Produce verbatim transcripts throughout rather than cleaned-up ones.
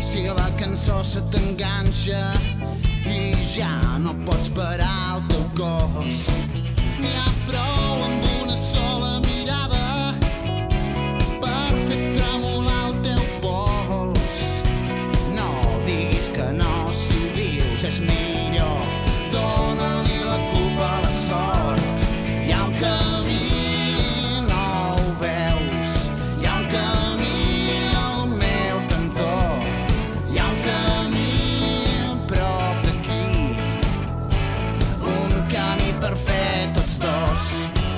Si la cançó se t'enganxa i ja no pots parar el teu cos, n'hi ha prou amb una sola mirada per fer tremolar el teu pols. No diguis que no, si ho dius és millor. Dóna-li la culpa a la sort. Hi ha un camí, no ho veus? Hi ha un camí al meu cantó. Hi ha un camí a prop d'aquí, un camí per fer tots dos.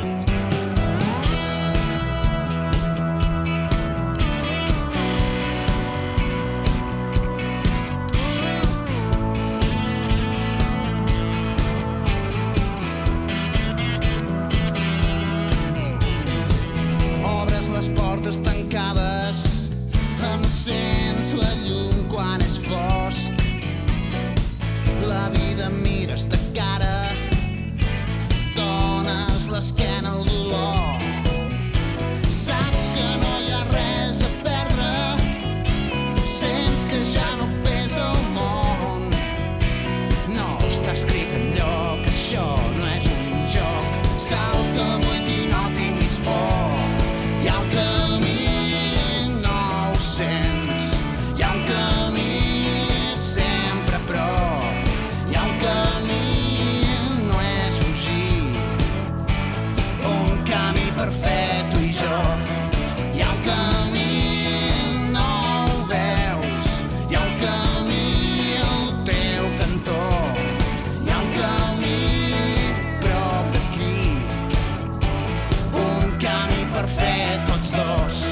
Obres les portes tancades, encens la llum quan és fosc. La vida mires de cara, dones l'esquena al dolor. Saps que no hi ha res a perdre, sents que ja no pesa el món. No està escrit enlloc, això no és un joc. Salta buit i no tinguis por. Hi ha un camí, no ho sents. Hi ha un camí sempre a prop. Hi ha un camí, no és fugir, un camí per fer tu i jo. Hi ha un camí, no ho veus? Hi ha un camí al teu cantó. Hi ha un camí prop d'aquí, un camí per fer tots dos.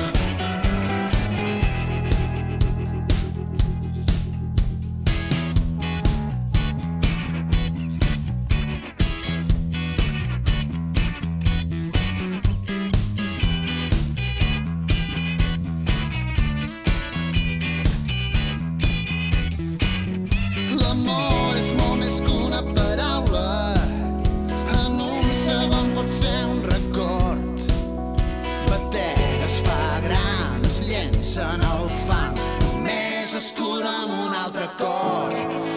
L'amor és molt més que una paraula, en un segon pot ser un record. Batega es fa gran, es llença en el fang, només es cura amb un altre cor.